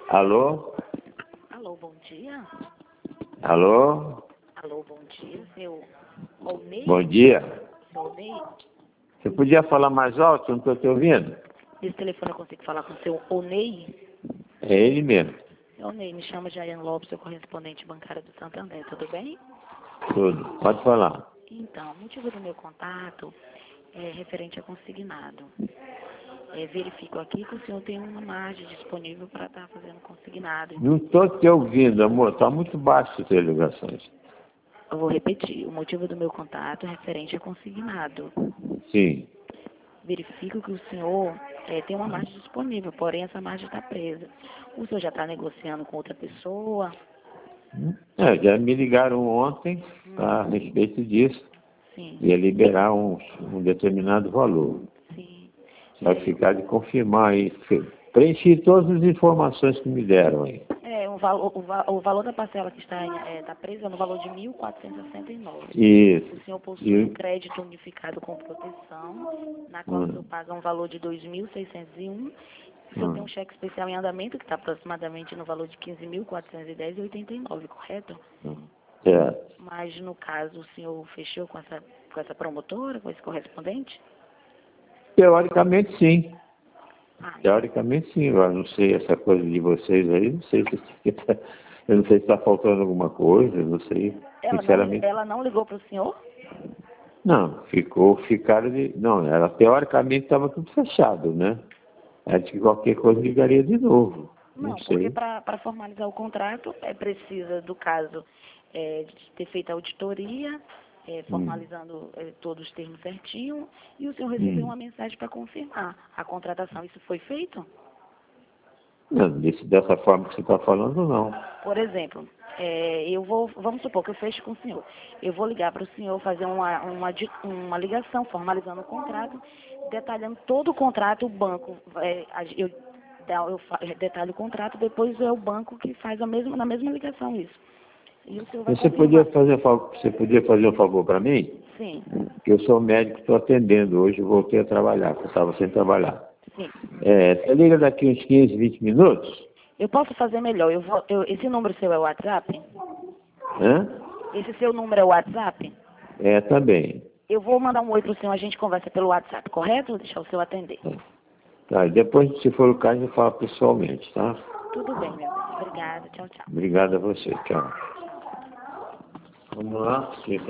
Alô? Alô, bom dia. Alô? Alô, bom dia, seu Onei? Bom dia. Seu Onei? Você podia falar mais alto? Eu não estou te ouvindo. Desse telefone eu consigo falar com o seu Onei? É ele mesmo. Seu Onei, me chama Jaiane Lopes, seu correspondente bancário do Santander, tudo bem? Tudo. Pode falar. Então, o motivo do meu contato é referente a consignado. Verifico aqui que o senhor tem uma margem disponível para estar fazendo consignado. Não estou te ouvindo, amor. Está muito baixo as suas ligações. Eu vou repetir, o motivo do meu contato é referente a consignado. Sim. Verifico que o senhor tem uma margem disponível, porém essa margem está presa. O senhor já está negociando com outra pessoa? Já me ligaram ontem a respeito disso. Sim, Ia liberar um determinado valor. sim. Vai ficar de confirmar aí. Preenchi todas as informações que me deram aí. O valor da parcela que está presa é no valor de R$ 1.469. Isso. O senhor possui um crédito unificado com proteção, na qual o senhor paga um valor de R$ 2.601. O senhor tem um cheque especial em andamento, que está aproximadamente no valor de R$ 15.410,89, correto? Certo. Mas, no caso, o senhor fechou com essa promotora, com esse correspondente? Teoricamente, sim. Ah, Teoricamente, sim. Agora, não sei, essa coisa de vocês aí, não sei se eu não sei se está faltando alguma coisa, não sei, sinceramente. ela não ligou para o senhor? Não, ficaram de... Não, ela teoricamente estava tudo fechado, né? Acho que qualquer coisa ligaria de novo. Não Porque sei. para formalizar o contrato, precisa, do caso, de ter feito a auditoria, formalizando todos os termos certinho, e o senhor recebeu uma mensagem para confirmar a contratação. Isso foi feito? Não, dessa forma que você está falando, não. Por exemplo, vamos supor que eu feche com o senhor. Eu vou ligar para o senhor fazer uma ligação, formalizando o contrato, detalhando todo o contrato, o banco, eu detalho o contrato, depois é o banco que faz na mesma ligação isso. E o senhor vai Você confirmar. podia fazer um favor para mim? Sim, Que eu sou médico, estou atendendo hoje, eu voltei a trabalhar, porque eu estava sem trabalhar. sim. Você liga daqui uns 15, 20 minutos? Eu posso fazer melhor. Esse número seu é o WhatsApp? Hã? Esse seu número é o WhatsApp? Também. Eu vou mandar um oi para o senhor, a gente conversa pelo WhatsApp, correto? Vou deixar o senhor atender. Tá, e depois, se for o caso, eu falo pessoalmente, tá? Tudo bem, meu bem. Obrigada. Tchau, tchau. Obrigado a você. Tchau. Tchau. Vamos lá.